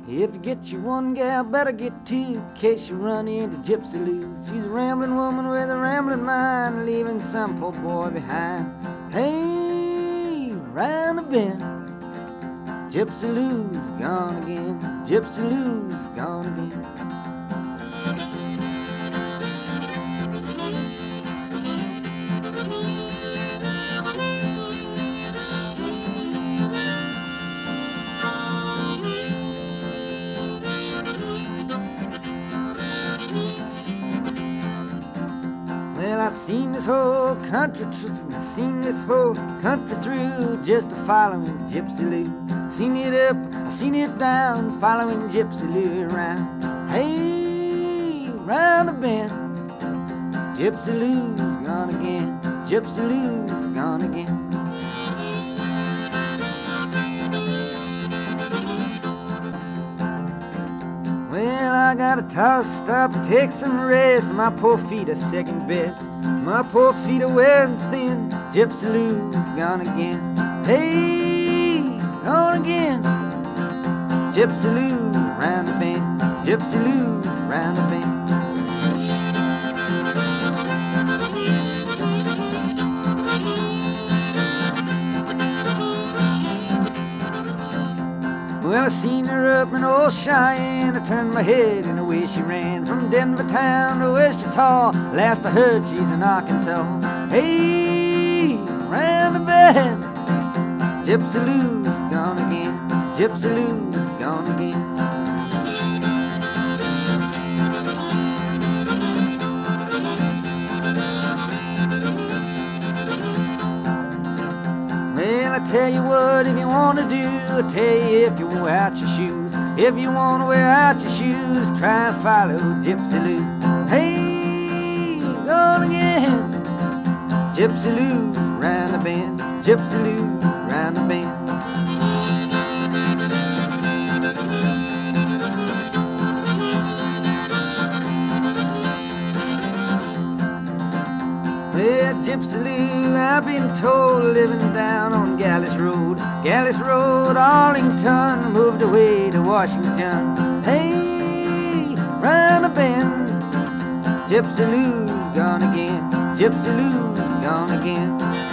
If you get you one gal, better get two, in case you run into Gypsy Lou. She's a rambling woman with a rambling mind, leaving some poor boy behind. Hey, round the bend, Gypsy Lou's gone again. Gypsy Lou's gone again. Well, I seen this whole country through just a following Gypsy Lou. Seen it up, I seen it down, following Gypsy Lou around. Hey, round the bend, Gypsy Lou's gone again. Gypsy Lou's gone again. Well, I gotta toss, stop, and take some rest. My poor feet are second best. My poor feet are wearing thin. Gypsy Lou's gone again. Hey, gone again. Gypsy Lou's round the bend. Gypsy Lou's round the bend. Well, I seen her up in old Cheyenne. I turned my head and away she ran. From Denver town to Wichita, last I heard she's in Arkansas. Hey, round the bend, Gypsy Lou's gone again. Gypsy Lou's gone again. Well, I tell you what, if you want to do, I tell you if you wear out your shoes. If you want to wear out your shoes, try and follow Gypsy Lou. Hey, gone again, Gypsy Lou, round the bend. Gypsy Lou, round the bend. Well, Gypsy Lou, I've been told, living down on Gallus Road. Gallus Road, Arlington, moved away to Washington. Hey, round the bend, Gypsy Lou's gone again. Gypsy Lou's gone again.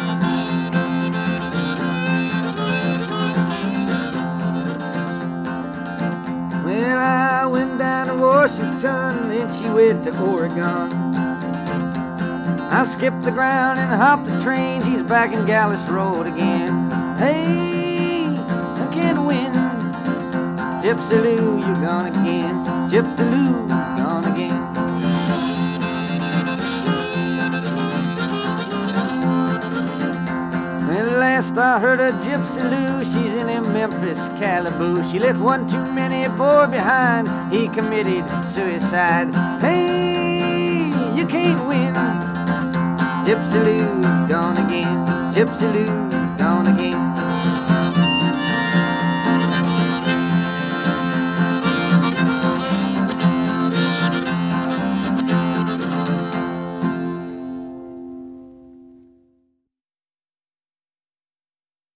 Well, I went down to Washington, then she went to Oregon. I skipped the ground and hopped the train. She's back in Gallus Road again. Hey, I can't win. Gypsy Lou, you're gone again. Gypsy Lou, gone again. Well, last I heard of Gypsy Lou, she's in a Memphis calaboose. She left one too many boy behind. He committed suicide. Hey, you can't win. Gypsy Lou's gone again. Gypsy Lou's gone again.